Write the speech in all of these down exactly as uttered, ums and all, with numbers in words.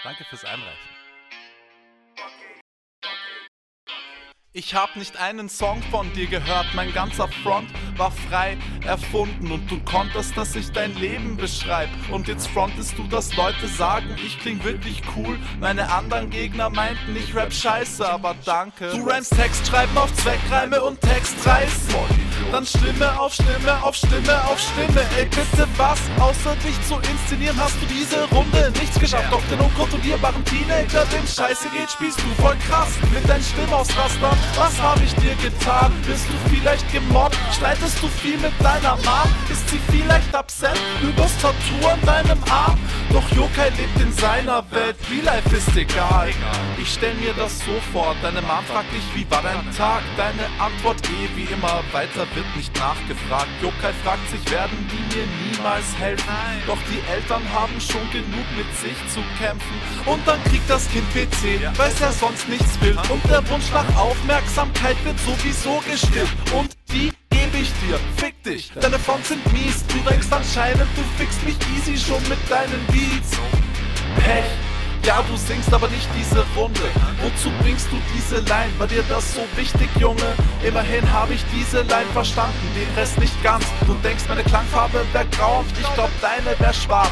Danke fürs Einreichen. Ich hab nicht einen Song von dir gehört, mein ganzer Front war frei erfunden und du konntest, dass ich dein Leben beschreib. Und jetzt frontest du, dass Leute sagen, ich kling wirklich cool. Meine anderen Gegner meinten, ich rap scheiße, aber danke. Du rhymes Text schreiben auf Zweckreime und Text reißen. Dann Stimme auf Stimme auf Stimme auf Stimme. Ey bitte was, außer dich zu inszenieren, hast du diese Runde nichts geschafft. Doch den unkontrollierbaren Teenager, dem Scheiße geht, spielst du voll krass mit deinen Stimmausrastern. Was hab ich dir getan? Bist du vielleicht gemobbt? Streitest du viel mit deiner Mom? Ist sie vielleicht upset übers Tattoo an deinem Arm? Doch Yokai lebt in seiner Welt, Real Life ist egal. Ich stell mir das so vor, deine Mom fragt dich, wie war dein Tag? Deine Antwort eh wie immer, weiter wird nicht nachgefragt. Yokai fragt sich, werden die mir niemals helfen? Doch die Eltern haben schon genug mit sich zu kämpfen. Und dann kriegt das Kind P C, weil's ja sonst nichts will. Und der Wunsch nach Aufmerksamkeit wird sowieso gestillt. Und die geb ich dir, fick dich, deine Fonts sind mies. Du denkst anscheinend, du fickst mich easy schon mit deinen Beats. Pech, ja du singst aber nicht diese Runde. Wozu bringst du diese Line? War dir das so wichtig, Junge? Immerhin habe ich diese Line verstanden, den Rest nicht ganz. Du denkst meine Klangfarbe wär grau und ich glaub deine wär schwarz.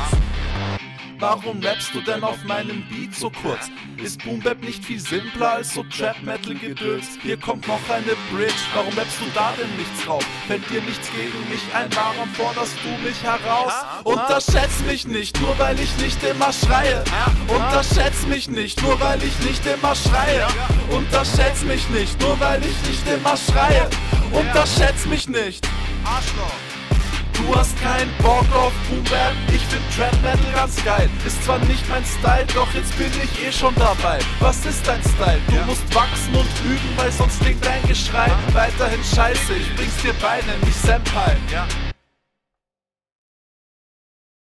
Warum rappst du denn auf meinem Beat so kurz? Ist Boom Bap nicht viel simpler als so Trap-Metal-Gedöns? Hier kommt noch eine Bridge, warum rappst du da denn nichts drauf? Fällt dir nichts gegen mich ein, warum forderst du mich heraus? Unterschätz mich nicht, nur weil ich nicht immer schreie. Unterschätz mich nicht, nur weil ich nicht immer schreie. Unterschätz mich nicht, nur weil ich nicht immer schreie. Unterschätz mich nicht. Arschloch. Du hast keinen Bock auf Boom Bap, ich find Trap Metal ganz geil. Ist zwar nicht mein Style, doch jetzt bin ich eh schon dabei. Was ist dein Style? Du musst wachsen und üben, weil sonst klingt dein Geschrei weiterhin scheiße. Ich bring's dir bei, nenn mich Senpai.